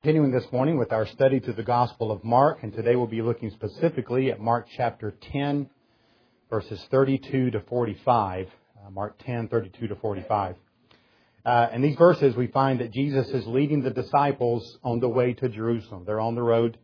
Continuing this morning with our study through the Gospel of Mark, and today we'll be looking specifically at Mark chapter 10, verses 32 to 45. Mark 10, 32 to 45. In these verses, we find that Jesus is leading the disciples on the way to Jerusalem. They're on the road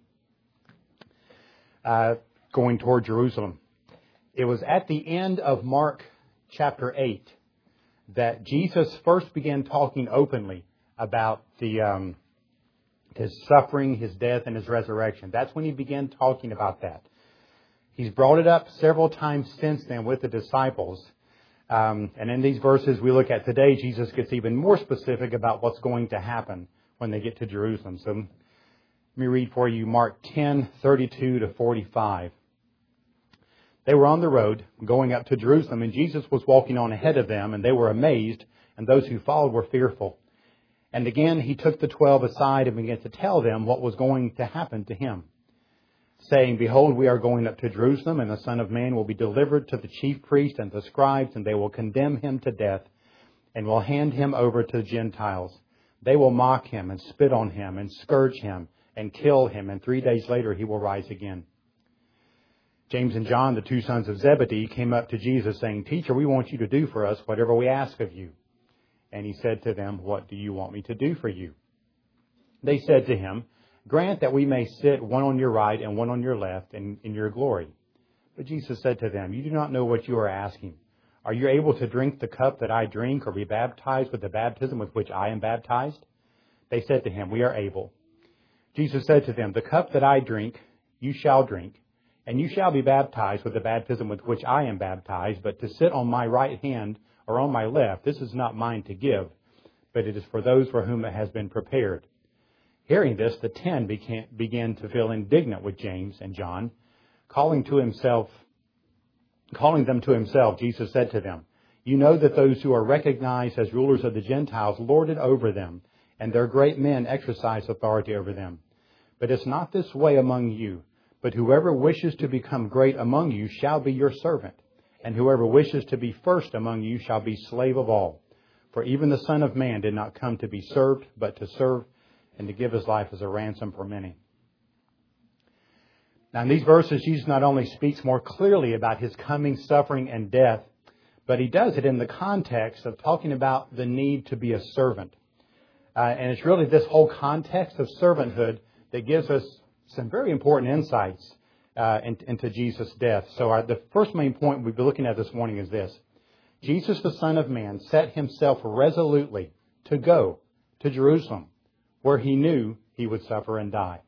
going toward Jerusalem. It was at the end of Mark chapter 8 that Jesus first began talking openly about His suffering, His death, and His resurrection. That's when He began talking about that. He's brought it up several times since then with the disciples. And in these verses we look at today, Jesus gets even more specific about what's going to happen when they get to Jerusalem. So let me read for you Mark 10, 32 to 45. They were on the road going up to Jerusalem, and Jesus was walking on ahead of them, and they were amazed, and those who followed were fearful. And again, He took the 12 aside and began to tell them what was going to happen to Him, saying, "Behold, we are going up to Jerusalem, and the Son of Man will be delivered to the chief priests and the scribes, and they will condemn Him to death, and will hand Him over to the Gentiles. They will mock Him, and spit on Him, and scourge Him, and kill Him, and 3 days later He will rise again." James and John, the two sons of Zebedee, came up to Jesus, saying, "Teacher, we want You to do for us whatever we ask of You." And He said to them, "What do you want Me to do for you?" They said to Him, "Grant that we may sit one on Your right and one on Your left in Your glory." But Jesus said to them, "You do not know what you are asking. Are you able to drink the cup that I drink, or be baptized with the baptism with which I am baptized?" They said to Him, "We are able." Jesus said to them, "The cup that I drink, you shall drink, and you shall be baptized with the baptism with which I am baptized, but to sit on My right hand or on My left, this is not mine to give, but it is for those for whom it has been prepared." Hearing this, the 10 began to feel indignant with James and John. Calling them to Himself, Jesus said to them, "You know that those who are recognized as rulers of the Gentiles lord it over them, and their great men exercise authority over them. But it's not this way among you. But whoever wishes to become great among you shall be your servant. And whoever wishes to be first among you shall be slave of all. For even the Son of Man did not come to be served, but to serve and to give His life as a ransom for many." Now in these verses, Jesus not only speaks more clearly about His coming suffering and death, but He does it in the context of talking about the need to be a servant. And it's really this whole context of servanthood that gives us some very important insights into Jesus' death. So the first main point we'll be looking at this morning is this: Jesus, the Son of Man, set Himself resolutely to go to Jerusalem, where He knew He would suffer and die.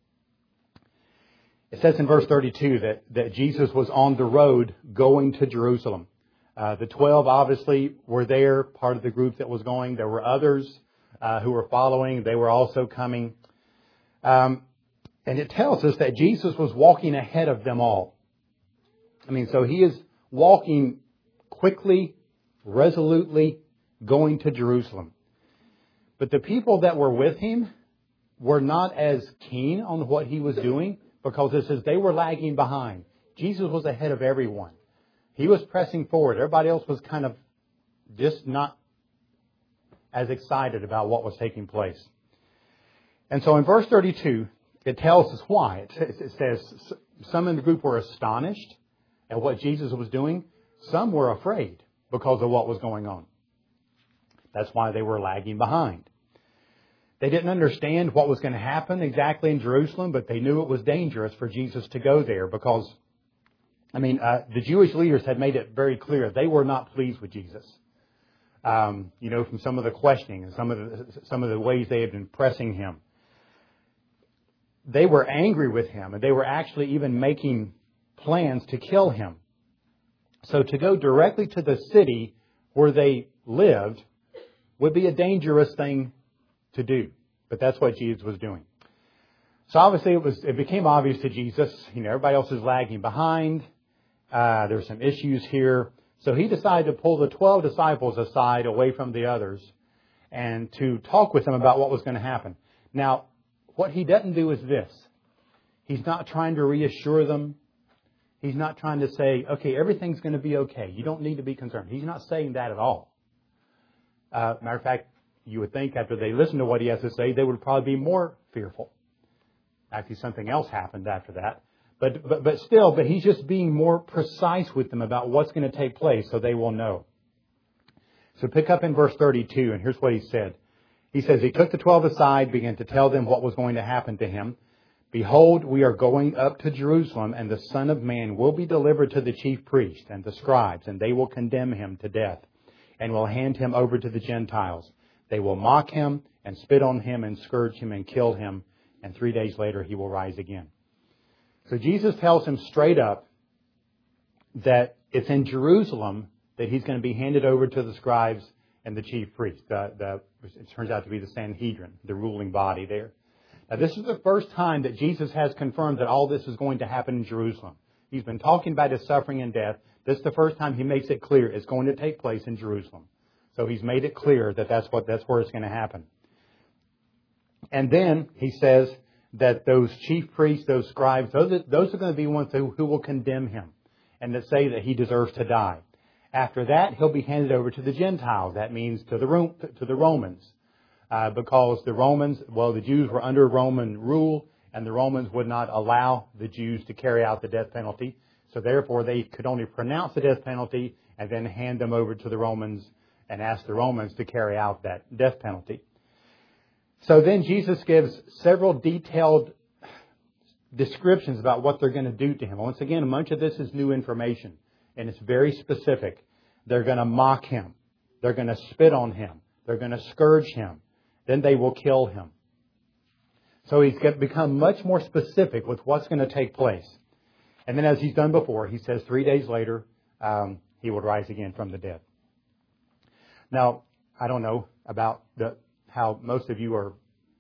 It says in verse 32 that Jesus was on the road going to Jerusalem. The 12 obviously were there, part of the group that was going. There were others who were following. They were also coming. And it tells us that Jesus was walking ahead of them all. So He is walking quickly, resolutely, going to Jerusalem. But the people that were with Him were not as keen on what He was doing, because it says they were lagging behind. Jesus was ahead of everyone. He was pressing forward. Everybody else was kind of just not as excited about what was taking place. And so in verse 32, it tells us why. It says some in the group were astonished at what Jesus was doing. Some were afraid because of what was going on. That's why they were lagging behind. They didn't understand what was going to happen exactly in Jerusalem, but they knew it was dangerous for Jesus to go there because, the Jewish leaders had made it very clear they were not pleased with Jesus. From some of the questioning and some of the ways they had been pressing Him. They were angry with Him, and they were actually even making plans to kill Him. So to go directly to the city where they lived would be a dangerous thing to do. But that's what Jesus was doing. So obviously it became obvious to Jesus, everybody else is lagging behind. There's some issues here. So He decided to pull the 12 disciples aside away from the others and to talk with them about what was going to happen. Now, what He doesn't do is this. He's not trying to reassure them. He's not trying to say, okay, everything's going to be okay. You don't need to be concerned. He's not saying that at all. Matter of fact, you would think after they listen to what he has to say, they would probably be more fearful. Actually, something else happened after that. But he's just being more precise with them about what's going to take place so they will know. So pick up in verse 32, and here's what he said. He says, he took the 12 aside, began to tell them what was going to happen to him. Behold, we are going up to Jerusalem, and the Son of Man will be delivered to the chief priests and the scribes, and they will condemn him to death, and will hand him over to the Gentiles. They will mock him, and spit on him, and scourge him, and kill him, and 3 days later he will rise again. So Jesus tells him straight up that it's in Jerusalem that he's going to be handed over to the scribes and the chief priests. It turns out to be the Sanhedrin, the ruling body there. Now, this is the first time that Jesus has confirmed that all this is going to happen in Jerusalem. He's been talking about his suffering and death. This is the first time he makes it clear it's going to take place in Jerusalem. So he's made it clear that that's where it's going to happen. And then he says that those chief priests, those scribes, those are going to be ones who will condemn him and that say that he deserves to die. After that, he'll be handed over to the Gentiles. That means to the Romans. Because the Jews were under Roman rule, and the Romans would not allow the Jews to carry out the death penalty. So therefore, they could only pronounce the death penalty and then hand them over to the Romans and ask the Romans to carry out that death penalty. So then Jesus gives several detailed descriptions about what they're going to do to him. Once again, much of this is new information, and it's very specific. They're going to mock him. They're going to spit on him. They're going to scourge him. Then they will kill him. So he's become much more specific with what's going to take place. And then as he's done before, he says 3 days later, he will rise again from the dead. Now, I don't know about how most of you are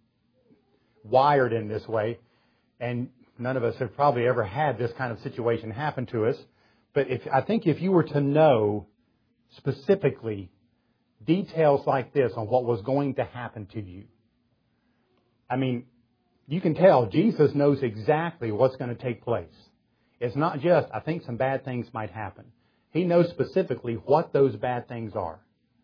wired in this way, and none of us have probably ever had this kind of situation happen to us. But I think if you were to know specifically details like this on what was going to happen to you, I mean, you can tell Jesus knows exactly what's going to take place. It's not just, I think some bad things might happen. He knows specifically what those bad things are.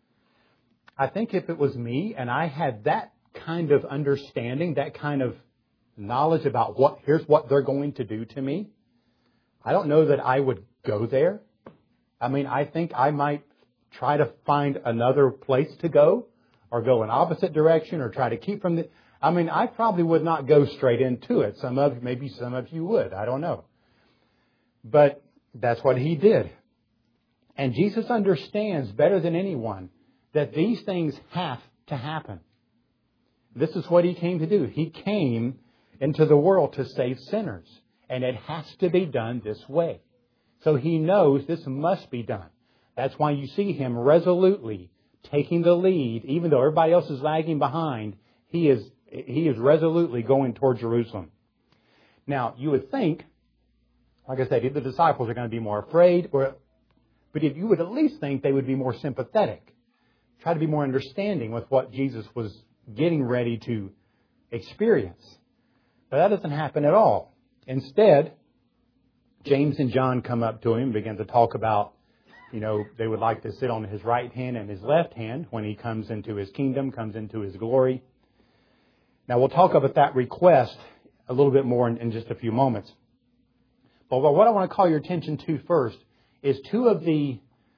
I think if it was me and I had that kind of understanding, that kind of knowledge about here's what they're going to do to me, I don't know that I would go there. I mean, I think I might try to find another place to go or go an opposite direction or try to keep from the... I mean, I probably would not go straight into it. Maybe some of you would. I don't know. But that's what he did. And Jesus understands better than anyone that these things have to happen. This is what he came to do. He came into the world to save sinners. And it has to be done this way. So he knows this must be done. That's why you see him resolutely taking the lead. Even though everybody else is lagging behind, he is resolutely going toward Jerusalem. Now, you would think, like I said, the disciples are going to be more afraid, but if you would at least think they would be more sympathetic, try to be more understanding with what Jesus was getting ready to experience. But that doesn't happen at all. Instead, James and John come up to him and begin to talk about, they would like to sit on his right hand and his left hand when he comes into his kingdom, comes into his glory. Now, we'll talk about that request a little bit more in just a few moments. But what I want to call your attention to first is two of the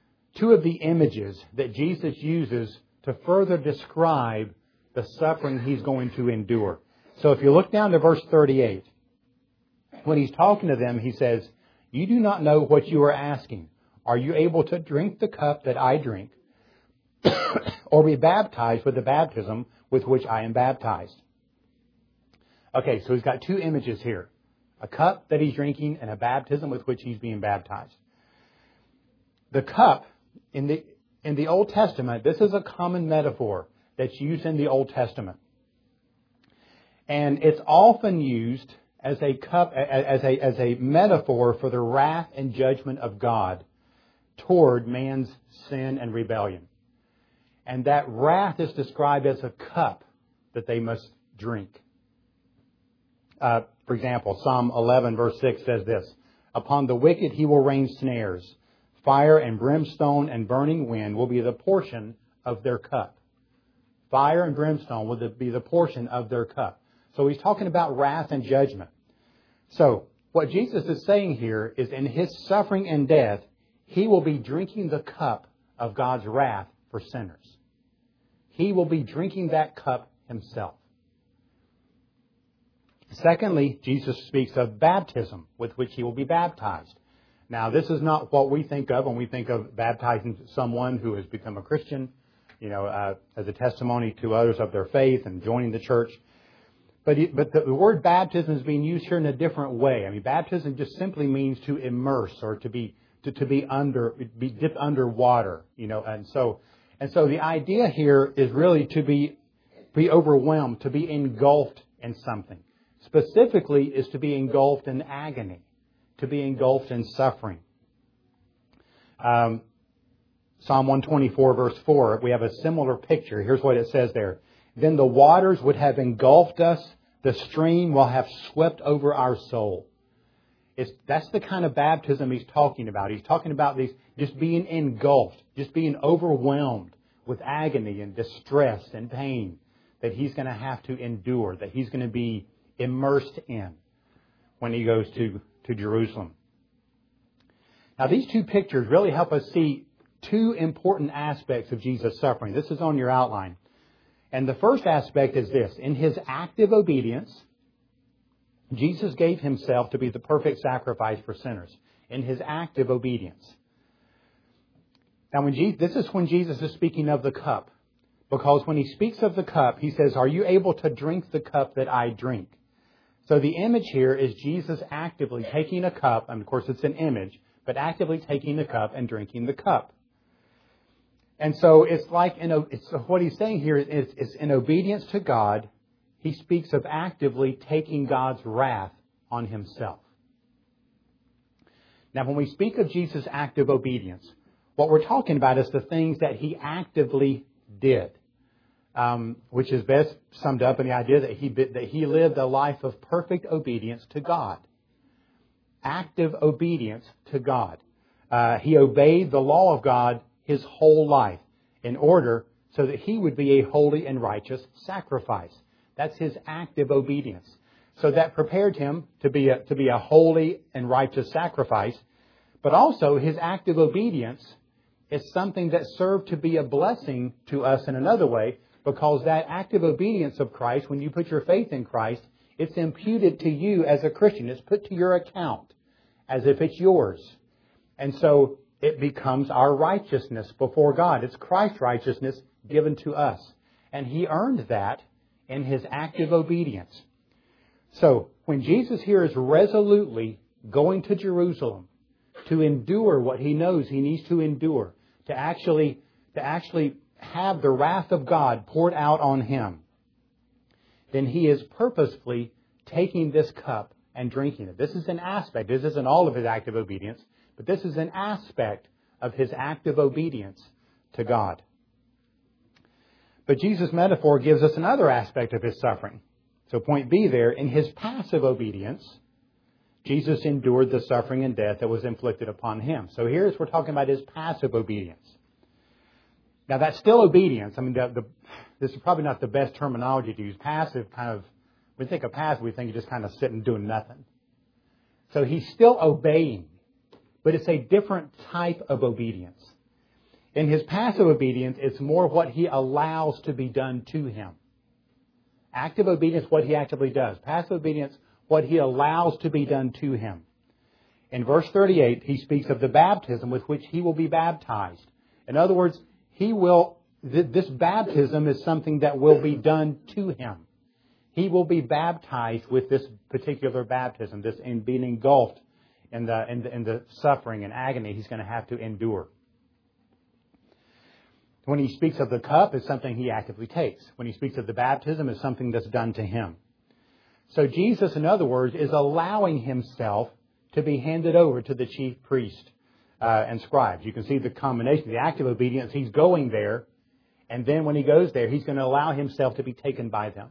images that Jesus uses to further describe the suffering he's going to endure. So if you look down to verse 38, when he's talking to them, he says, "You do not know what you are asking. Are you able to drink the cup that I drink, or be baptized with the baptism with which I am baptized?" Okay, so he's got two images here. A cup that he's drinking and a baptism with which he's being baptized. The cup, in the Old Testament, this is a common metaphor that's used in the Old Testament. And it's often used as a cup, as a metaphor for the wrath and judgment of God toward man's sin and rebellion. And that wrath is described as a cup that they must drink. For example, Psalm 11 verse 6 says this, "Upon the wicked he will rain snares. Fire and brimstone and burning wind will be the portion of their cup." Fire and brimstone will be the portion of their cup. So he's talking about wrath and judgment. So what Jesus is saying here is in his suffering and death, he will be drinking the cup of God's wrath for sinners. He will be drinking that cup himself. Secondly, Jesus speaks of baptism with which he will be baptized. Now, this is not what we think of when we think of baptizing someone who has become a Christian, as a testimony to others of their faith and joining the church. But the word baptism is being used here in a different way. I mean, baptism just simply means to immerse or to be dipped under water, and so the idea here is really to be overwhelmed, to be engulfed in something. Specifically is to be engulfed in agony, to be engulfed in suffering. Psalm 124 verse 4, we have a similar picture. Here's what it says there. Then the waters would have engulfed us, the stream will have swept over our soul. That's the kind of baptism he's talking about. He's talking about these just being engulfed, just being overwhelmed with agony and distress and pain that he's going to have to endure, that he's going to be immersed in when he goes to Jerusalem. Now, these two pictures really help us see two important aspects of Jesus' suffering. This is on your outline. And the first aspect is this. In his active obedience, Jesus gave himself to be the perfect sacrifice for sinners. In his active obedience. Now, this is when Jesus is speaking of the cup. Because when he speaks of the cup, he says, "Are you able to drink the cup that I drink?" So the image here is Jesus actively taking a cup, and of course it's an image, but actively taking the cup and drinking the cup. And so it's like, what he's saying here is in obedience to God, he speaks of actively taking God's wrath on himself. Now, when we speak of Jesus' active obedience, what we're talking about is the things that he actively did, which is best summed up in the idea that he lived a life of perfect obedience to God. Active obedience to God. He obeyed the law of God his whole life in order so that he would be a holy and righteous sacrifice. That's his active obedience. So that prepared him to be a holy and righteous sacrifice. But also his active obedience is something that served to be a blessing to us in another way, because that active obedience of Christ, when you put your faith in Christ, it's imputed to you as a Christian. It's put to your account as if it's yours. And so it becomes our righteousness before God. It's Christ's righteousness given to us. And he earned that in his active obedience. So when Jesus here is resolutely going to Jerusalem to endure what he knows he needs to endure, to actually have the wrath of God poured out on him, then he is purposefully taking this cup and drinking it. This is an aspect. This isn't all of his active obedience, but this is an aspect of his active obedience to God. But Jesus' metaphor gives us another aspect of his suffering. So point B there, in his passive obedience, Jesus endured the suffering and death that was inflicted upon him. So here's we're talking about his passive obedience. Now that's still obedience. I mean, this is probably not the best terminology to use. Passive when we think of passive, we think you're just kind of sitting doing nothing. So he's still obeying, but it's a different type of obedience. In his passive obedience, it's more what he allows to be done to him. Active obedience, what he actively does. Passive obedience, what he allows to be done to him. In verse 38, he speaks of the baptism with which he will be baptized. In other words, this baptism is something that will be done to him. He will be baptized with this particular baptism, this in being engulfed in the suffering and agony he's going to have to endure. When he speaks of the cup, it's something he actively takes. When he speaks of the baptism, it's something that's done to him. So Jesus, in other words, is allowing himself to be handed over to the chief priest and scribes. You can see the combination, the active obedience. He's going there, and then when he goes there, he's going to allow himself to be taken by them.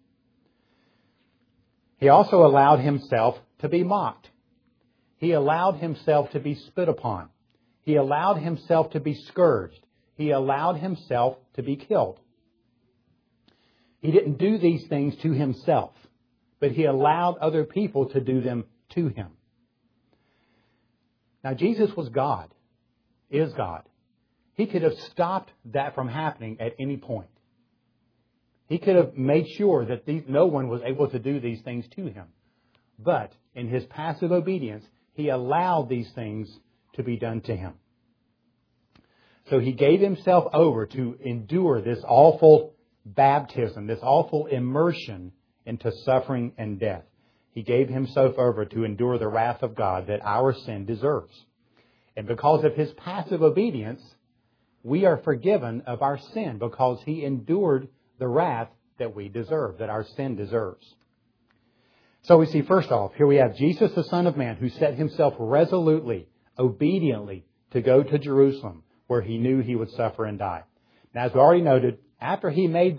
He also allowed himself to be mocked. He allowed himself to be spit upon. He allowed himself to be scourged. He allowed himself to be killed. He didn't do these things to Himself, but He allowed other people to do them to Him. Now, Jesus was God, is God. He could have stopped that from happening at any point. He could have made sure that no one was able to do these things to Him. But in His passive obedience, He allowed these things to be done to Him. So He gave Himself over to endure this awful baptism, this awful immersion into suffering and death. He gave Himself over to endure the wrath of God that our sin deserves. And because of His passive obedience, we are forgiven of our sin because He endured the wrath that we deserve, that our sin deserves. So we see, first off, here we have Jesus, the Son of Man, who set Himself resolutely, obediently to go to Jerusalem, where He knew He would suffer and die. Now, as we already noted, after He made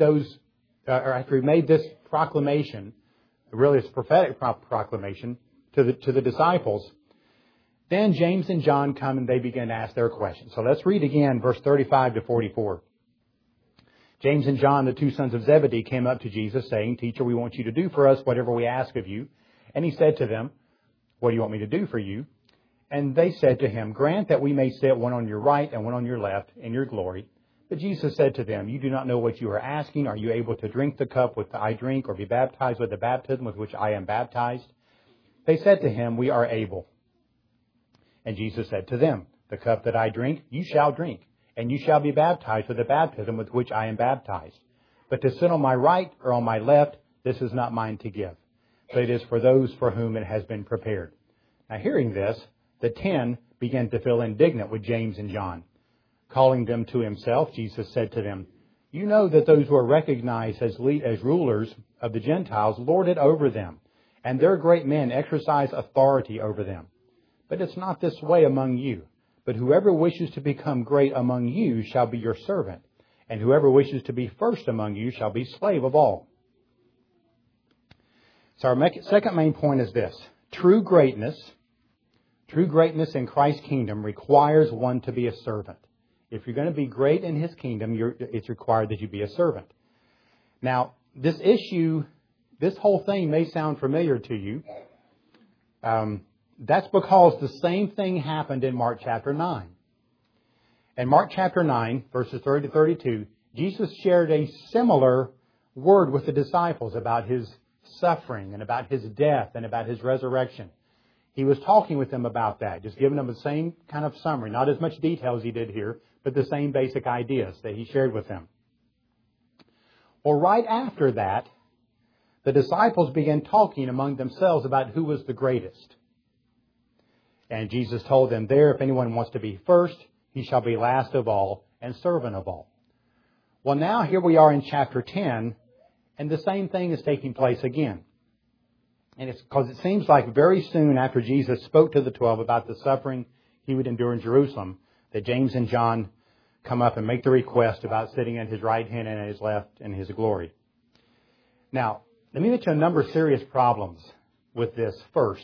this proclamation, really it's a prophetic proclamation to the disciples, then James and John come and they begin to ask their questions. So let's read again verse 35 to 44. James and John, the two sons of Zebedee, came up to Jesus saying, "Teacher, we want you to do for us whatever we ask of you." And He said to them, "What do you want me to do for you?" And they said to Him, "Grant that we may sit one on your right and one on your left in your glory." But Jesus said to them, "You do not know what you are asking. Are you able to drink the cup which I drink, or be baptized with the baptism with which I am baptized?" They said to Him, "We are able." And Jesus said to them, "The cup that I drink, you shall drink, and you shall be baptized with the baptism with which I am baptized. But to sit on my right or on my left, this is not mine to give, but it is for those for whom it has been prepared." Now, hearing this, the 10 began to feel indignant with James and John. Calling them to Himself, Jesus said to them, "You know that those who are recognized as rulers of the Gentiles lord it over them, and their great men exercise authority over them. But it's not this way among you. But whoever wishes to become great among you shall be your servant, and whoever wishes to be first among you shall be slave of all." So our second main point is this. True greatness in Christ's kingdom requires one to be a servant. If you're going to be great in His kingdom, it's required that you be a servant. Now, this whole thing may sound familiar to you. That's because the same thing happened in Mark chapter 9. In Mark chapter 9, verses 30 to 32, Jesus shared a similar word with the disciples about His suffering and about His death and about His resurrection. He was talking with them about that, just giving them the same kind of summary, not as much detail as He did here, but the same basic ideas that He shared with them. Well, right after that, the disciples began talking among themselves about who was the greatest. And Jesus told them there, if anyone wants to be first, he shall be last of all and servant of all. Well, now here we are in chapter 10, and the same thing is taking place again. And it's because it seems like very soon after Jesus spoke to the 12 about the suffering He would endure in Jerusalem, that James and John come up and make the request about sitting at His right hand and at His left in His glory. Now, let me mention a number of serious problems with this first.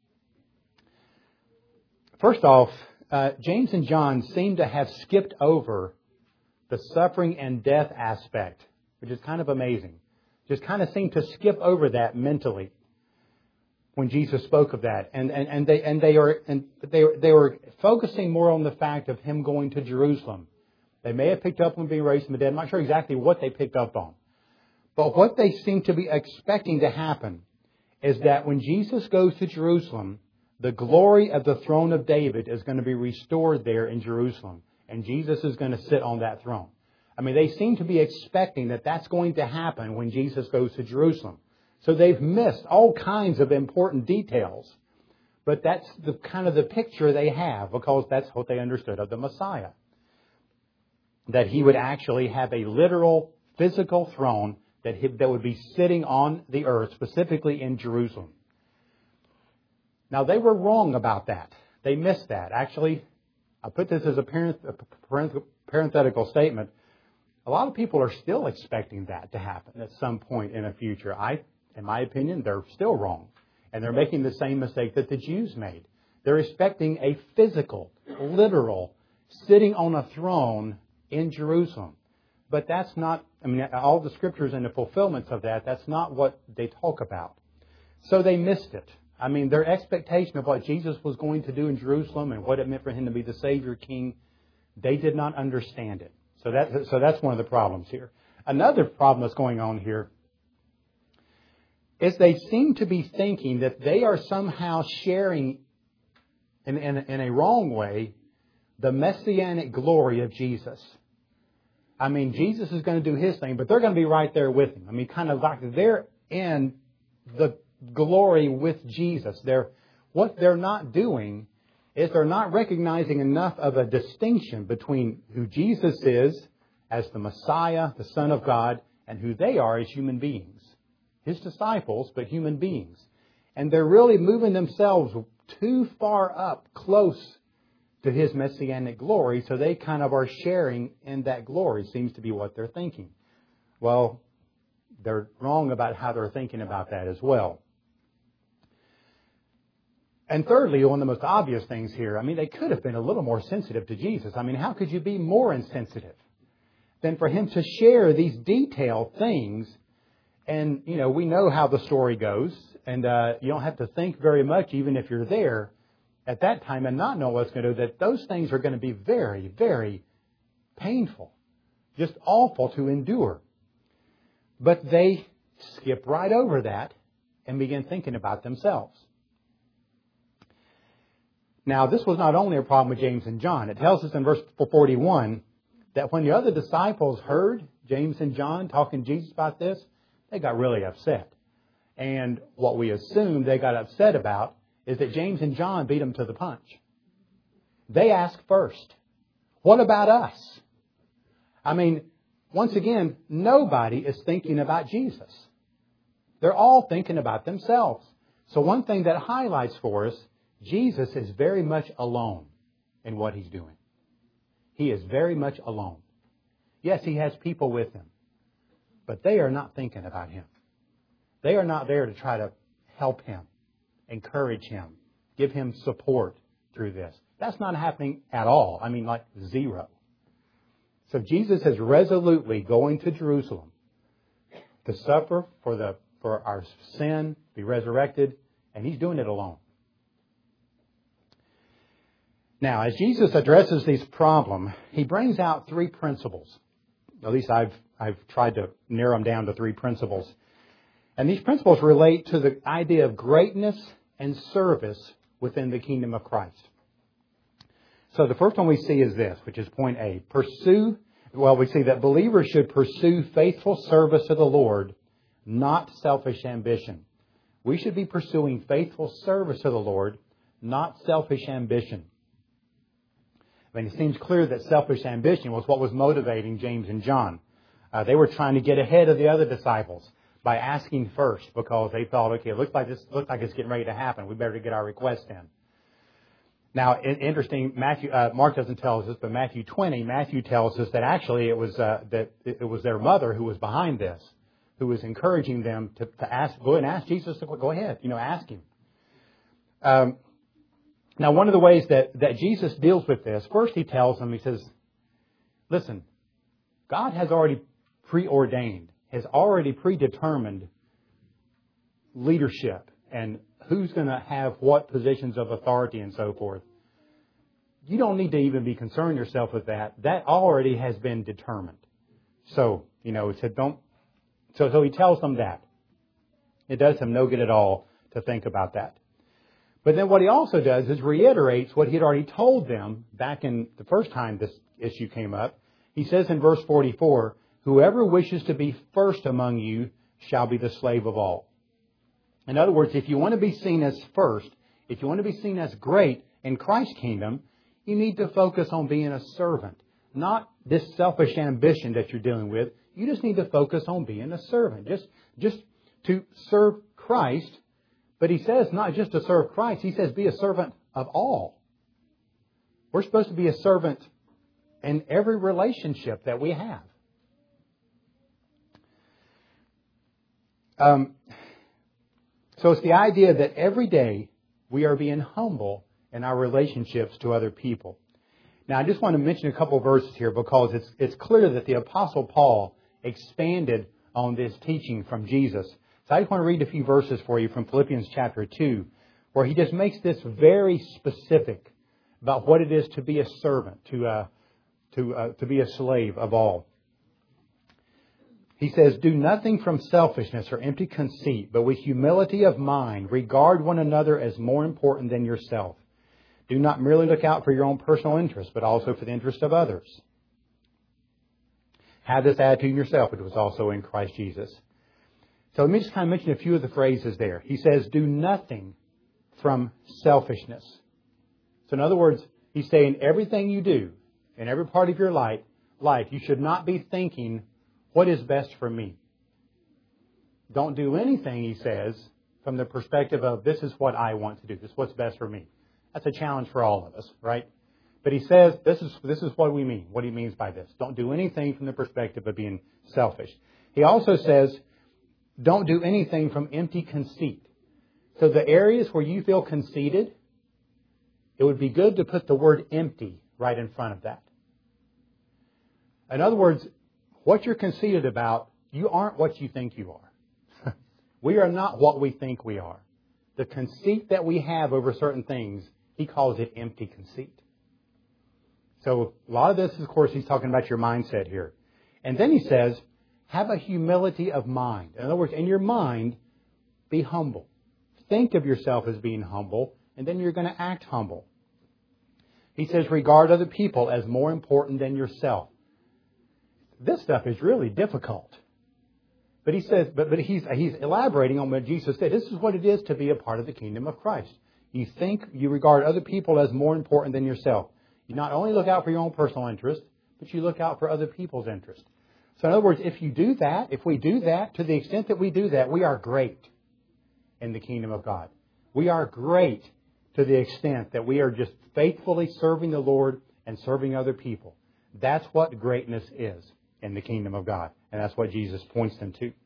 First off, James and John seem to have skipped over the suffering and death aspect, which is kind of amazing. Just kind of seem to skip over that mentally when Jesus spoke of that, and they were focusing more on the fact of Him going to Jerusalem. They may have picked up on being raised from the dead. I'm not sure exactly what they picked up on, but what they seem to be expecting to happen is that when Jesus goes to Jerusalem, the glory of the throne of David is going to be restored there in Jerusalem, and Jesus is going to sit on that throne. I mean, they seem to be expecting that that's going to happen when Jesus goes to Jerusalem. So they've missed all kinds of important details, but that's the kind of the picture they have because that's what they understood of the Messiah. That He would actually have a literal, physical throne that would be sitting on the earth, specifically in Jerusalem. Now, they were wrong about that. They missed that. Actually, I put this as a parenthetical statement. A lot of people are still expecting that to happen at some point in the future. In my opinion, they're still wrong. And they're making the same mistake that the Jews made. They're expecting a physical, literal, sitting on a throne in Jerusalem. but that's not, all the scriptures and the fulfillments of that, that's not what they talk about. So they missed it. Their expectation of what Jesus was going to do in Jerusalem and what it meant for Him to be the Savior King, they did not understand it. So that's one of the problems here. Another problem that's going on here is they seem to be thinking that they are somehow sharing, in a wrong way, the messianic glory of Jesus. Jesus is going to do His thing, but they're going to be right there with Him. Kind of like they're in the glory with Jesus. What they're not doing is they're not recognizing enough of a distinction between who Jesus is as the Messiah, the Son of God, and who they are as human beings. His disciples, but human beings. And they're really moving themselves too far up, close to His messianic glory, so they kind of are sharing in that glory, seems to be what they're thinking. Well, they're wrong about how they're thinking about that as well. And thirdly, one of the most obvious things here, they could have been a little more sensitive to Jesus. How could you be more insensitive than for Him to share these detailed things? And, we know how the story goes, and you don't have to think very much, even if you're there at that time and not know what's going to do, that those things are going to be very, very painful, just awful to endure. But they skip right over that and begin thinking about themselves. Now, this was not only a problem with James and John. It tells us in verse 41 that when the other disciples heard James and John talking to Jesus about this, they got really upset. And what we assume they got upset about is that James and John beat them to the punch. They asked first, what about us? Once again, nobody is thinking about Jesus. They're all thinking about themselves. So one thing that highlights for us, Jesus is very much alone in what He's doing. He is very much alone. Yes, He has people with Him, but they are not thinking about Him. They are not there to try to help Him, encourage Him, give Him support through this. That's not happening at all. Like zero. So Jesus is resolutely going to Jerusalem to suffer for our sin, be resurrected, and He's doing it alone. Now, as Jesus addresses this problem, He brings out three principles. At least I've tried to narrow them down to three principles. And these principles relate to the idea of greatness and service within the kingdom of Christ. So the first one we see is this, which is point A. We see that believers should pursue faithful service to the Lord, not selfish ambition. We should be pursuing faithful service to the Lord, not selfish ambition. It seems clear that selfish ambition was what was motivating James and John. They were trying to get ahead of the other disciples by asking first because they thought, okay, it looks like it's getting ready to happen. We better get our request in. Now, interesting, Mark doesn't tell us this, but Matthew 20, Matthew tells us that actually it was their mother who was behind this, who was encouraging them to ask, go ahead and ask Jesus to go ahead, ask Him. Now, one of the ways that Jesus deals with this, first He tells them, He says, listen, God has already preordained, has already predetermined leadership and who's going to have what positions of authority and so forth. You don't need to even be concerned yourself with that. That already has been determined. So, He said, don't. So He tells them that. It does them no good at all to think about that. But then what He also does is reiterates what He had already told them back in the first time this issue came up. He says in verse 44, whoever wishes to be first among you shall be the slave of all. In other words, if you want to be seen as first, if you want to be seen as great in Christ's kingdom, you need to focus on being a servant. Not this selfish ambition that you're dealing with. You just need to focus on being a servant. Just to serve Christ. But He says not just to serve Christ. He says be a servant of all. We're supposed to be a servant in every relationship that we have. So it's the idea that every day we are being humble in our relationships to other people. Now, I just want to mention a couple of verses here because it's clear that the Apostle Paul expanded on this teaching from Jesus. So I just want to read a few verses for you from Philippians chapter 2, where he just makes this very specific about what it is to be a servant, to be a slave of all. He says, "Do nothing from selfishness or empty conceit, but with humility of mind, regard one another as more important than yourself. Do not merely look out for your own personal interest, but also for the interest of others. Have this attitude in yourself, which was also in Christ Jesus." So let me just kind of mention a few of the phrases there. He says, do nothing from selfishness. So in other words, he's saying everything you do, in every part of your life, you should not be thinking, what is best for me? Don't do anything, he says, from the perspective of this is what I want to do. This is what's best for me. That's a challenge for all of us, right? But he says this is what we mean, what he means by this. Don't do anything from the perspective of being selfish. He also says, don't do anything from empty conceit. So the areas where you feel conceited, it would be good to put the word empty right in front of that. In other words, what you're conceited about, you aren't what you think you are. We are not what we think we are. The conceit that we have over certain things, he calls it empty conceit. So a lot of this, of course, he's talking about your mindset here. And then he says, have a humility of mind. In other words, in your mind, be humble. Think of yourself as being humble, and then you're going to act humble. He says, regard other people as more important than yourself. This stuff is really difficult. But he says, but he's elaborating on what Jesus said. This is what it is to be a part of the kingdom of Christ. You regard other people as more important than yourself. You not only look out for your own personal interest, but you look out for other people's interest. So in other words, if we do that, to the extent that we do that, we are great in the kingdom of God. We are great to the extent that we are just faithfully serving the Lord and serving other people. That's what greatness is in the kingdom of God. And that's what Jesus points them to.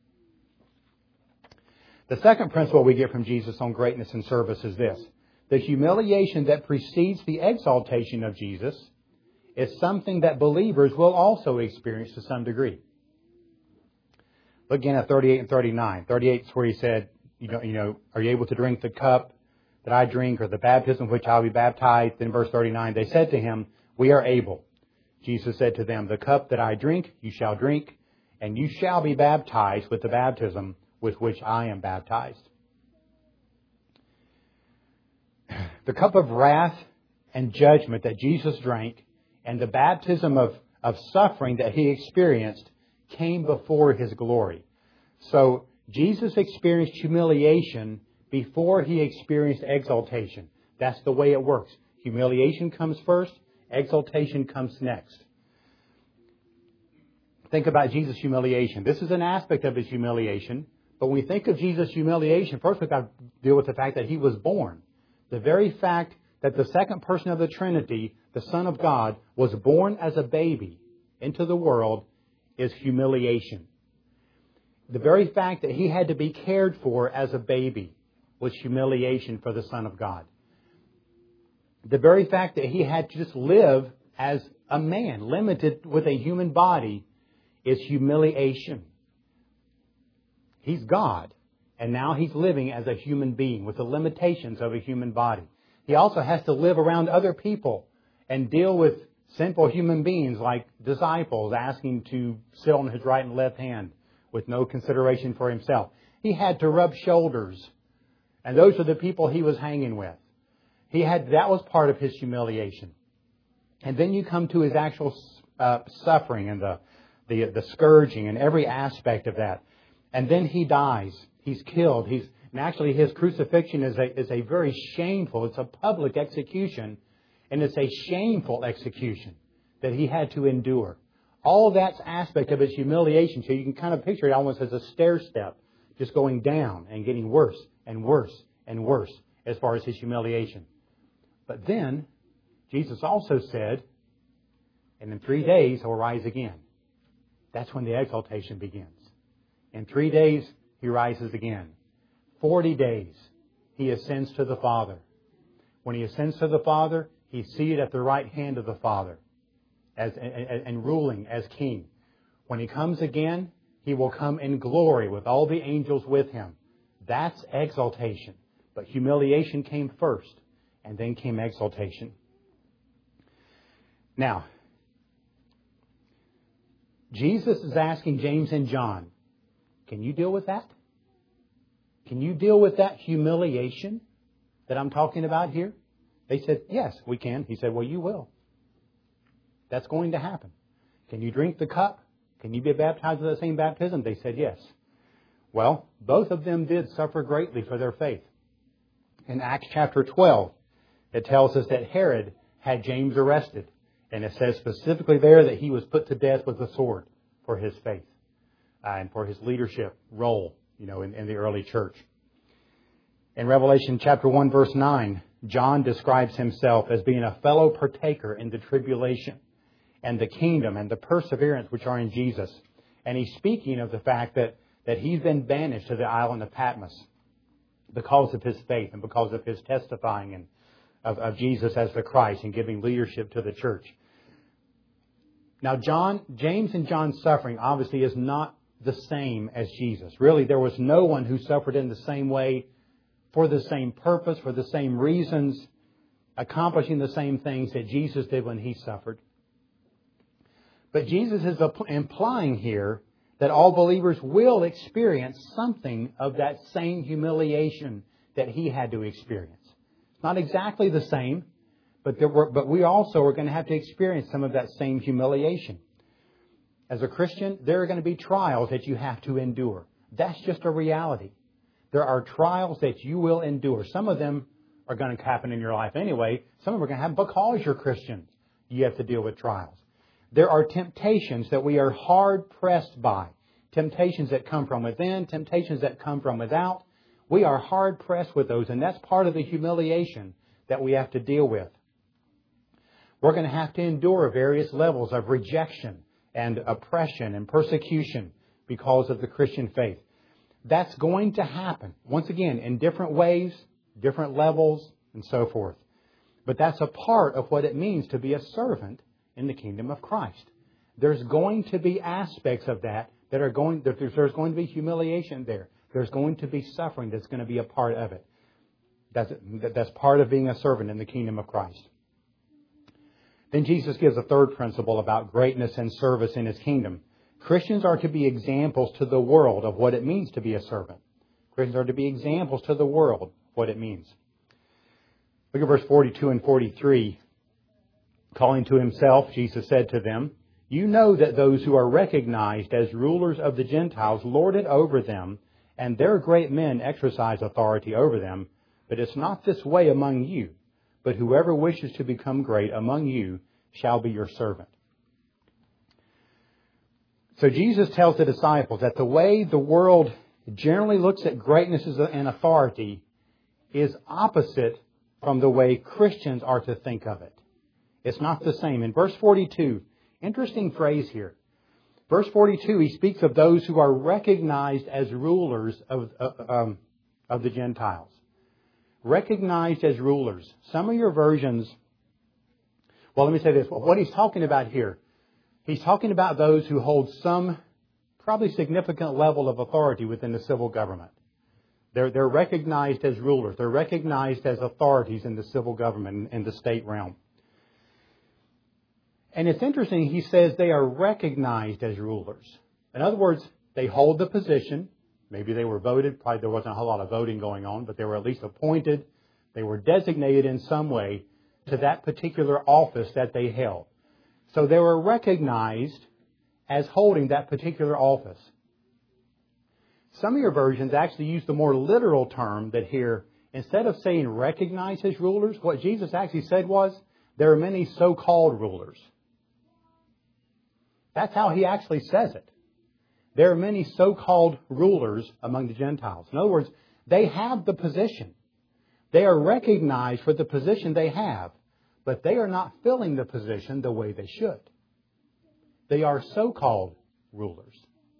The second principle we get from Jesus on greatness and service is this. The humiliation that precedes the exaltation of Jesus is something that believers will also experience to some degree. Look again at 38 and 39. 38 is where he said, are you able to drink the cup that I drink or the baptism which I'll be baptized? Then verse 39, they said to him, we are able. Jesus said to them, the cup that I drink, you shall drink, and you shall be baptized with the baptism with which I am baptized. The cup of wrath and judgment that Jesus drank and the baptism of suffering that he experienced came before his glory. So Jesus experienced humiliation before he experienced exaltation. That's the way it works. Humiliation comes first, exaltation comes next. Think about Jesus' humiliation. This is an aspect of his humiliation. But when we think of Jesus' humiliation, first we've got to deal with the fact that he was born. The very fact that the second person of the Trinity, the Son of God, was born as a baby into the world is humiliation. The very fact that he had to be cared for as a baby was humiliation for the Son of God. The very fact that he had to just live as a man, limited with a human body, is humiliation. He's God, and now he's living as a human being with the limitations of a human body. He also has to live around other people and deal with sinful human beings like disciples asking to sit on his right and left hand with no consideration for himself. He had to rub shoulders, and those are the people he was hanging with. That was part of his humiliation. And then you come to his actual suffering and the scourging and every aspect of that. And then he dies. He's killed. And actually his crucifixion is a very shameful, it's a public execution, and it's a shameful execution that he had to endure. All that's aspect of his humiliation. So you can kind of picture it almost as a stair step, just going down and getting worse and worse and worse as far as his humiliation. But then Jesus also said, and in 3 days he'll rise again. That's when the exaltation begins. In 3 days, he rises again. 40 days, he ascends to the Father. When he ascends to the Father, He's seated at the right hand of the Father and ruling as King. When He comes again, He will come in glory with all the angels with Him. That's exaltation. But humiliation came first, and then came exaltation. Now, Jesus is asking James and John, can you deal with that? Can you deal with that humiliation that I'm talking about here? They said, yes, we can. He said, well, you will. That's going to happen. Can you drink the cup? Can you be baptized with the same baptism? They said, yes. Well, both of them did suffer greatly for their faith. In Acts chapter 12, it tells us that Herod had James arrested. And it says specifically there that he was put to death with a sword for his faith and for his leadership role, in the early church. In Revelation chapter 1, verse 9, John describes himself as being a fellow partaker in the tribulation and the kingdom and the perseverance which are in Jesus. And he's speaking of the fact that he's been banished to the island of Patmos because of his faith and because of his testifying of Jesus as the Christ and giving leadership to the church. Now, James and John's suffering obviously is not the same as Jesus. Really, there was no one who suffered in the same way, for the same purpose, for the same reasons, accomplishing the same things that Jesus did when He suffered. But Jesus is implying here that all believers will experience something of that same humiliation that He had to experience. It's not exactly the same, but we also are going to have to experience some of that same humiliation. As a Christian, there are going to be trials that you have to endure. That's just a reality. There are trials that you will endure. Some of them are going to happen in your life anyway. Some of them are going to happen because you're Christian. You have to deal with trials. There are temptations that we are hard pressed by. Temptations that come from within, temptations that come from without. We are hard pressed with those, and that's part of the humiliation that we have to deal with. We're going to have to endure various levels of rejection and oppression and persecution because of the Christian faith. That's going to happen, once again, in different ways, different levels, and so forth. But that's a part of what it means to be a servant in the kingdom of Christ. There's going to be aspects of that there's going to be humiliation there. There's going to be suffering that's going to be a part of it. That's part of being a servant in the kingdom of Christ. Then Jesus gives a third principle about greatness and service in His kingdom. Christians are to be examples to the world of what it means to be a servant. Christians are to be examples to the world of what it means. Look at verse 42 and 43. Calling to Himself, Jesus said to them, "You know that those who are recognized as rulers of the Gentiles lord it over them, and their great men exercise authority over them. But it's not this way among you. But whoever wishes to become great among you shall be your servant." So Jesus tells the disciples that the way the world generally looks at greatness and authority is opposite from the way Christians are to think of it. It's not the same. In verse 42, interesting phrase here. Verse 42, He speaks of those who are recognized as rulers of the Gentiles. Recognized as rulers. Some of your versions, well, let me say this. What He's talking about here, He's talking about those who hold some probably significant level of authority within the civil government. They're recognized as rulers. They're recognized as authorities in the civil government, in the state realm. And it's interesting, He says they are recognized as rulers. In other words, they hold the position. Maybe they were voted. Probably there wasn't a whole lot of voting going on, but they were at least appointed. They were designated in some way to that particular office that they held. So they were recognized as holding that particular office. Some of your versions actually use the more literal term that here, instead of saying recognized as rulers, what Jesus actually said was, there are many so-called rulers. That's how He actually says it. There are many so-called rulers among the Gentiles. In other words, they have the position. They are recognized for the position they have, but they are not filling the position the way they should. They are so-called rulers.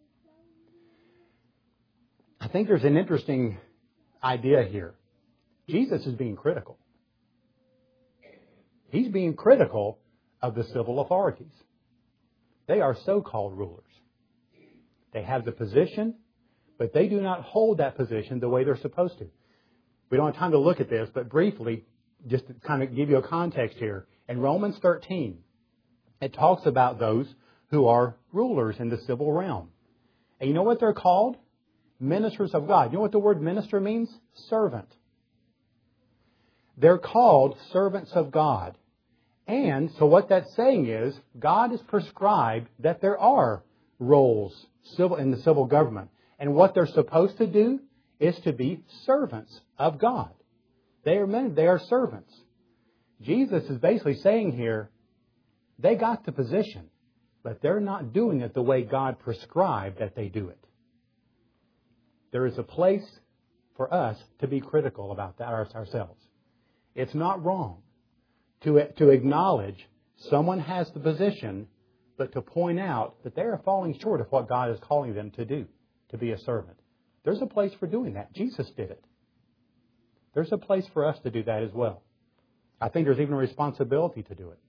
I think there's an interesting idea here. Jesus is being critical. He's being critical of the civil authorities. They are so-called rulers. They have the position, but they do not hold that position the way they're supposed to. We don't have time to look at this, but briefly, just to kind of give you a context here. In Romans 13, it talks about those who are rulers in the civil realm. And you know what they're called? Ministers of God. You know what the word minister means? Servant. They're called servants of God. And so what that's saying is, God has prescribed that there are roles in the civil government. And what they're supposed to do is to be servants of God. They are servants. Jesus is basically saying here, they got the position, but they're not doing it the way God prescribed that they do it. There is a place for us to be critical about that ourselves. It's not wrong to acknowledge someone has the position, but to point out that they are falling short of what God is calling them to do, to be a servant. There's a place for doing that. Jesus did it. There's a place for us to do that as well. I think there's even a responsibility to do it.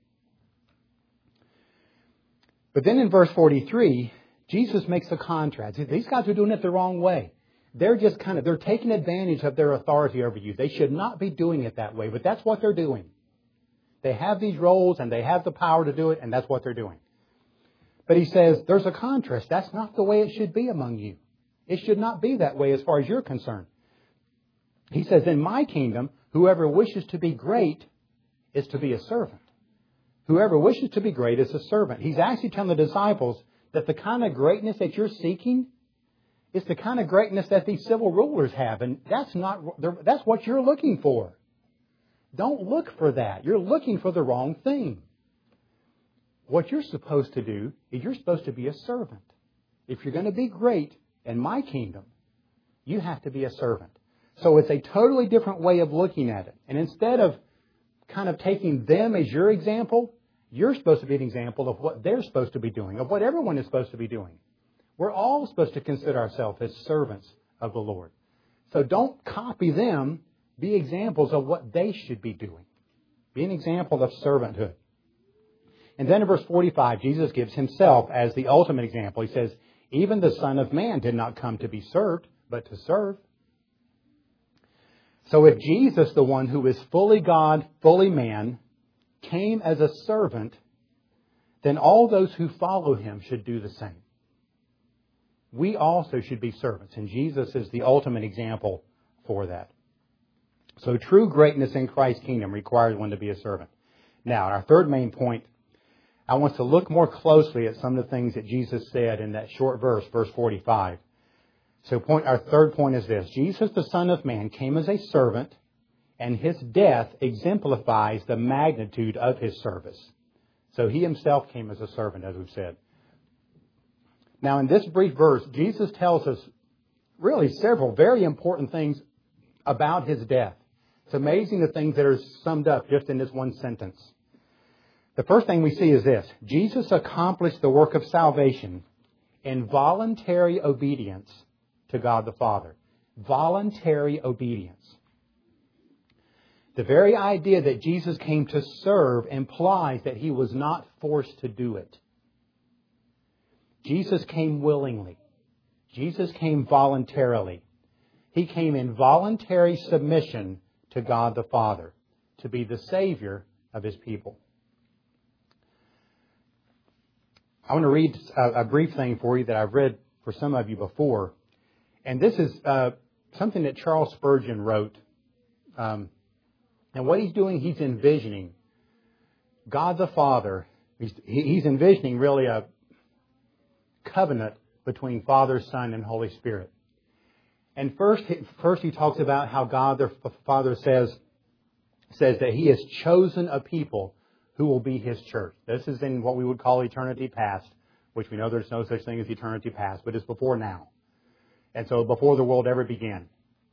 But then in verse 43, Jesus makes a contrast. These guys are doing it the wrong way. They're taking advantage of their authority over you. They should not be doing it that way, but that's what they're doing. They have these roles and they have the power to do it, and that's what they're doing. But he says, there's a contrast. That's not the way it should be among you. It should not be that way as far as you're concerned. He says, in my kingdom, whoever wishes to be great is to be a servant. Whoever wishes to be great is a servant. He's actually telling the disciples that the kind of greatness that you're seeking is the kind of greatness that these civil rulers have. And that's what you're looking for. Don't look for that. You're looking for the wrong thing. What you're supposed to do is you're supposed to be a servant. If you're going to be great in my kingdom, you have to be a servant. So it's a totally different way of looking at it. And instead of kind of taking them as your example, you're supposed to be an example of what they're supposed to be doing, of what everyone is supposed to be doing. We're all supposed to consider ourselves as servants of the Lord. So don't copy them. Be examples of what they should be doing. Be an example of servanthood. And then in verse 45, Jesus gives himself as the ultimate example. He says, even the Son of Man did not come to be served, but to serve. So if Jesus, the one who is fully God, fully man, came as a servant, then all those who follow him should do the same. We also should be servants, and Jesus is the ultimate example for that. So true greatness in Christ's kingdom requires one to be a servant. Now, our third main point, I want to look more closely at some of the things that Jesus said in that short verse, verse 45. So our third point is this. Jesus, the Son of Man, came as a servant, and his death exemplifies the magnitude of his service. So he himself came as a servant, as we've said. Now, in this brief verse, Jesus tells us really several very important things about his death. It's amazing the things that are summed up just in this one sentence. The first thing we see is this. Jesus accomplished the work of salvation in voluntary obedience to God the Father. Voluntary obedience. The very idea that Jesus came to serve implies that he was not forced to do it. Jesus came willingly. Jesus came voluntarily. He came in voluntary submission to God the Father to be the Savior of his people. I want to read a brief thing for you that I've read for some of you before. And this is something that Charles Spurgeon wrote. And what he's doing, he's envisioning God the Father. He's envisioning really a covenant between Father, Son, and Holy Spirit. And first he talks about how God the Father says that he has chosen a people who will be his church. This is in what we would call eternity past, which we know there's no such thing as eternity past, but it's before now. And so before the world ever began.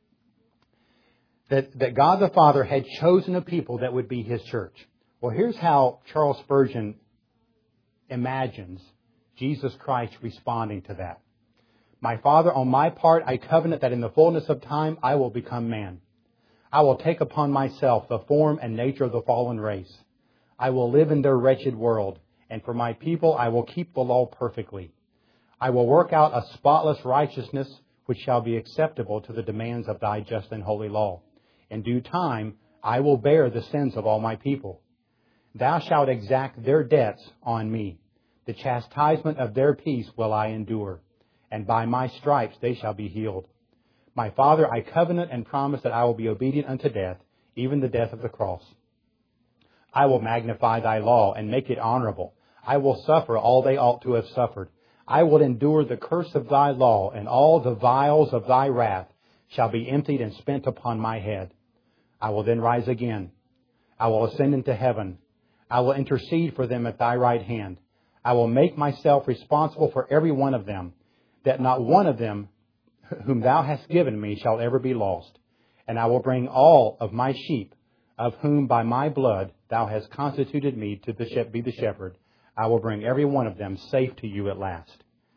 That God the Father had chosen a people that would be his church. Well, here's how Charles Spurgeon imagines Jesus Christ responding to that. My Father, on my part, I covenant that in the fullness of time I will become man. I will take upon myself the form and nature of the fallen race. I will live in their wretched world, and for my people I will keep the law perfectly. I will work out a spotless righteousness which shall be acceptable to the demands of thy just and holy law. In due time I will bear the sins of all my people. Thou shalt exact their debts on me. The chastisement of their peace will I endure, and by my stripes they shall be healed. My Father, I covenant and promise that I will be obedient unto death, even the death of the cross. I will magnify thy law and make it honorable. I will suffer all they ought to have suffered. I will endure the curse of thy law, and all the vials of thy wrath shall be emptied and spent upon my head. I will then rise again. I will ascend into heaven. I will intercede for them at thy right hand. I will make myself responsible for every one of them, that not one of them whom thou hast given me shall ever be lost. And I will bring all of my sheep, of whom by my blood thou hast constituted me to be the shepherd. I will bring every one of them safe to you at last.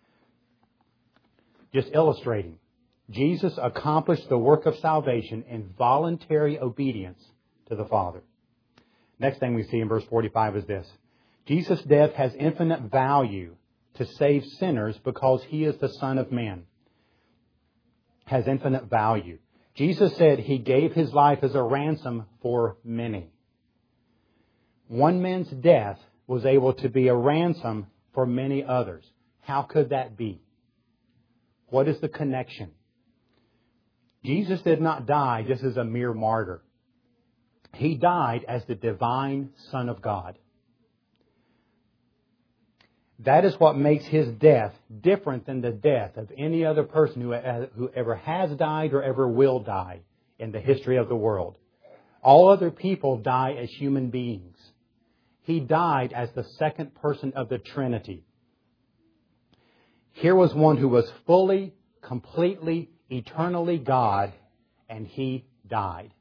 Just illustrating, Jesus accomplished the work of salvation in voluntary obedience to the Father. Next thing we see in verse 45 is this. Jesus' death has infinite value to save sinners because He is the Son of Man. Has infinite value. Jesus said He gave His life as a ransom for many. One man's death was able to be a ransom for many others. How could that be? What is the connection? Jesus did not die just as a mere martyr. He died as the divine Son of God. That is what makes His death different than the death of any other person who ever has died or ever will die in the history of the world. All other people die as human beings. He died as the second person of the Trinity. Here was one who was fully, completely, eternally God, and He died.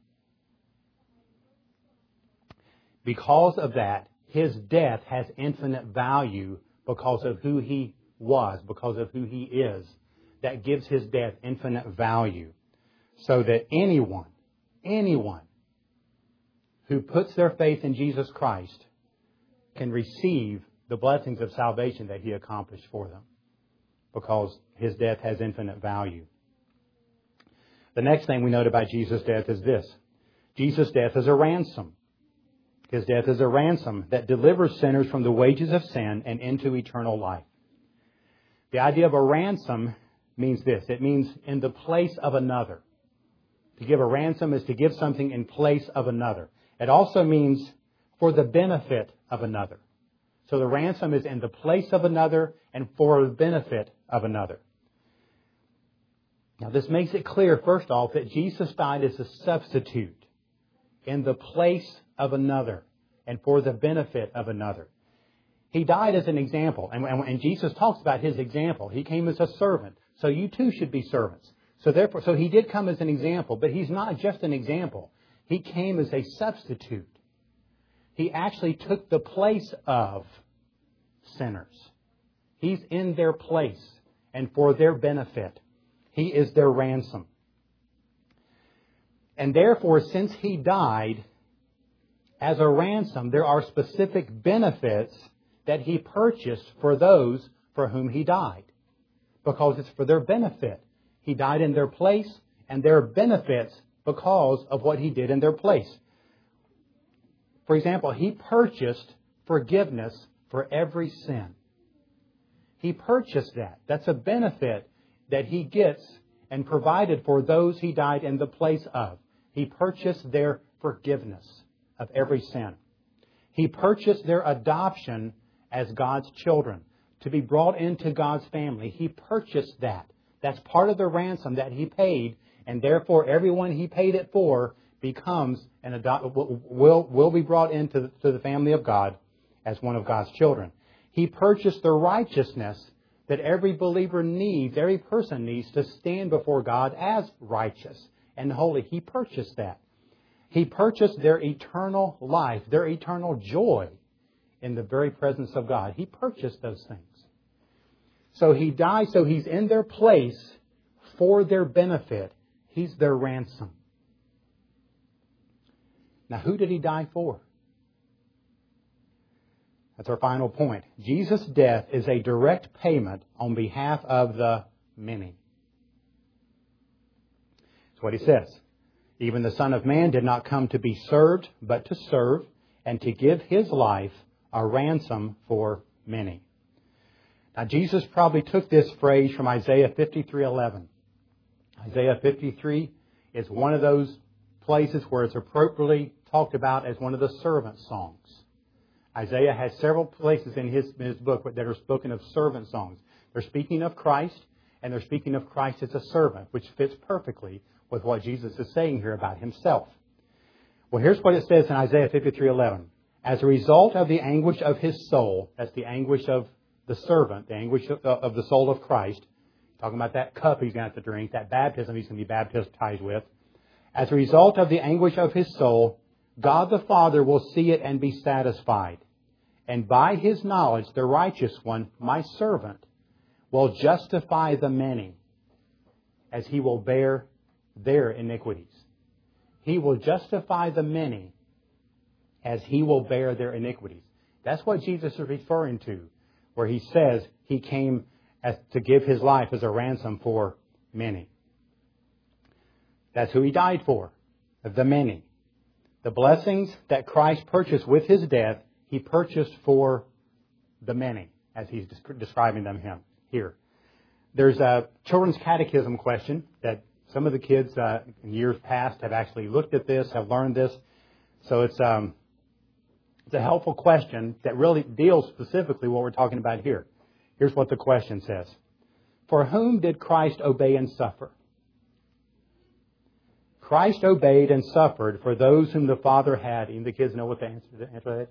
Because of that, His death has infinite value because of who He was, because of who He is. That gives His death infinite value. So that anyone who puts their faith in Jesus Christ can receive the blessings of salvation that He accomplished for them, because His death has infinite value. The next thing we note about Jesus' death is this. Jesus' death is a ransom. His death is a ransom that delivers sinners from the wages of sin and into eternal life. The idea of a ransom means this. It means in the place of another. To give a ransom is to give something in place of another. It also means for the benefit of another. So the ransom is in the place of another and for the benefit of another. Now this makes it clear, first off, that Jesus died as a substitute in the place of another and for the benefit of another. He died as an example. And Jesus talks about His example. He came as a servant. So you too should be servants. So He did come as an example, but He's not just an example. He came as a substitute. He actually took the place of sinners. He's in their place and for their benefit. He is their ransom. And therefore, since He died as a ransom, there are specific benefits that He purchased for those for whom He died. Because it's for their benefit. He died in their place, and there are benefits because of what He did in their place. For example, He purchased forgiveness for every sin. He purchased that. That's a benefit that He gets and provided for those He died in the place of. He purchased their forgiveness of every sin. He purchased their adoption as God's children, to be brought into God's family. He purchased that. That's part of the ransom that He paid, and therefore everyone He paid it for becomes will be brought into the family of God as one of God's children. He purchased the righteousness that every believer needs, every person needs to stand before God as righteous and holy. He purchased that. He purchased their eternal life, their eternal joy in the very presence of God. He purchased those things. So He died, so He's in their place for their benefit. He's their ransom. Now, who did He die for? That's our final point. Jesus' death is a direct payment on behalf of the many. That's what he says. Even the Son of Man did not come to be served, but to serve, and to give His life a ransom for many. Now, Jesus probably took this phrase from Isaiah 53:11. Isaiah 53 is one of those places where it's appropriately talked about as one of the servant songs. Isaiah has several places in his book that are spoken of servant songs. They're speaking of Christ, and they're speaking of Christ as a servant, which fits perfectly with what Jesus is saying here about Himself. Well, here's what it says in Isaiah 53:11. As a result of the anguish of His soul, that's the anguish of the servant, the anguish of the soul of Christ, talking about that cup He's going to have to drink, that baptism He's going to be baptized with. As a result of the anguish of His soul, God the Father will see it and be satisfied. And by His knowledge, the righteous one, my servant, will justify the many as He will bear their iniquities. He will justify the many as He will bear their iniquities. That's what Jesus is referring to, where He says He came to give His life as a ransom for many. That's who He died for, the many. The blessings that Christ purchased with His death, He purchased for the many, as He's describing them here. There's a children's catechism question that some of the kids in years past have actually looked at this, have learned this. So it's a helpful question that really deals specifically what we're talking about here. Here's what the question says. For whom did Christ obey and suffer? Christ obeyed and suffered for those whom the Father had. Even the kids know what the answer to that is?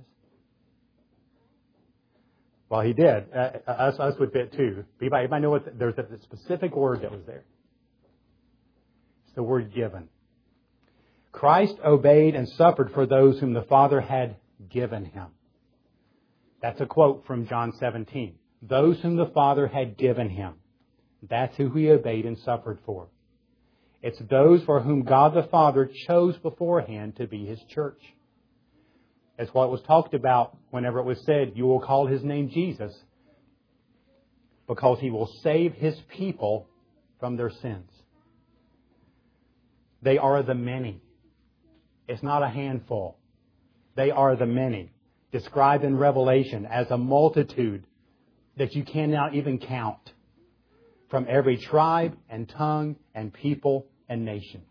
Well, He did. Us would fit too. Everybody know what there's a specific word that was there. It's the word given. Christ obeyed and suffered for those whom the Father had given Him. That's a quote from John 17. Those whom the Father had given Him. That's who He obeyed and suffered for. It's those for whom God the Father chose beforehand to be His church. It's what was talked about whenever it was said, you will call His name Jesus, because He will save His people from their sins. They are the many. It's not a handful. They are the many, described in Revelation as a multitude that you cannot even count, from every tribe and tongue and people and nation.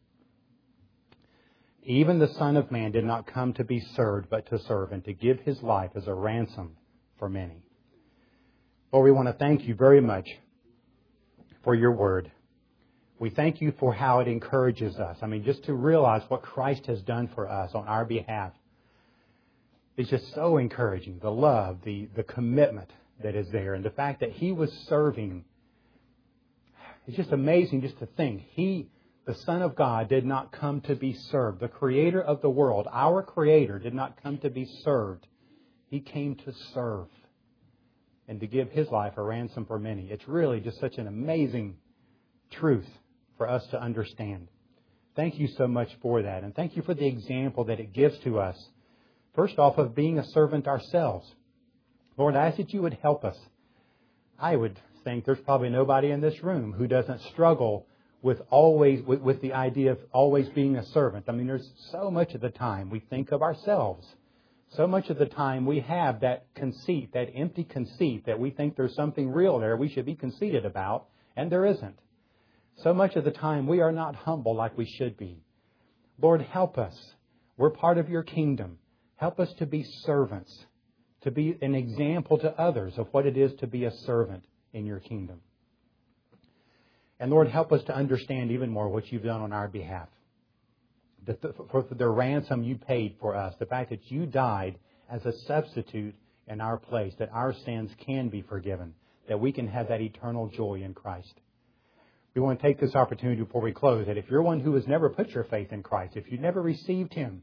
Even the Son of Man did not come to be served, but to serve, and to give His life as a ransom for many. Lord, we want to thank You very much for Your Word. We thank You for how it encourages us. I mean, just to realize what Christ has done for us on our behalf. It's just so encouraging. The love, the commitment that is there, and the fact that He was serving. It's just amazing just to think. He, the Son of God, did not come to be served. The Creator of the world, our Creator, did not come to be served. He came to serve and to give His life a ransom for many. It's really just such an amazing truth for us to understand. Thank You so much for that. And thank You for the example that it gives to us. First off, of being a servant ourselves. Lord, I ask that You would help us. I would think there's probably nobody in this room who doesn't struggle with the idea of always being a servant. I mean, there's so much of the time we think of ourselves. So much of the time we have that conceit, that empty conceit, that we think there's something real there we should be conceited about, and there isn't. So much of the time we are not humble like we should be. Lord, help us. We're part of Your kingdom. Help us to be servants, to be an example to others of what it is to be a servant in Your kingdom. And Lord, help us to understand even more what You've done on our behalf. For the ransom You paid for us, the fact that You died as a substitute in our place, that our sins can be forgiven, that we can have that eternal joy in Christ. We want to take this opportunity before we close, that if you're one who has never put your faith in Christ, if you've never received Him,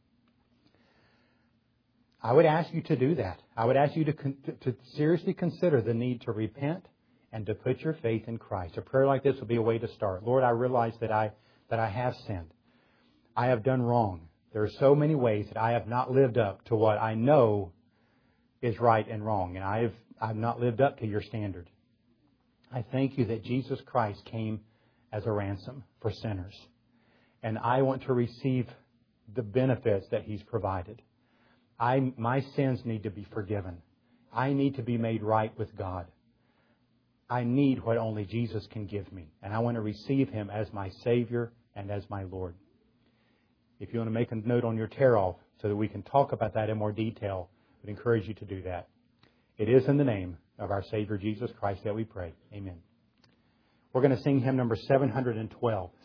I would ask you to do that. I would ask you to seriously consider the need to repent and to put your faith in Christ. A prayer like this will be a way to start. Lord, I realize that I have sinned. I have done wrong. There are so many ways that I have not lived up to what I know is right and wrong, and I've not lived up to your standard. I thank you that Jesus Christ came as a ransom for sinners. And I want to receive the benefits that He's provided. My sins need to be forgiven. I need to be made right with God. I need what only Jesus can give me. And I want to receive Him as my Savior and as my Lord. If you want to make a note on your tear-off so that we can talk about that in more detail, I would encourage you to do that. It is in the name of our Savior Jesus Christ that we pray. Amen. We're going to sing hymn number 712.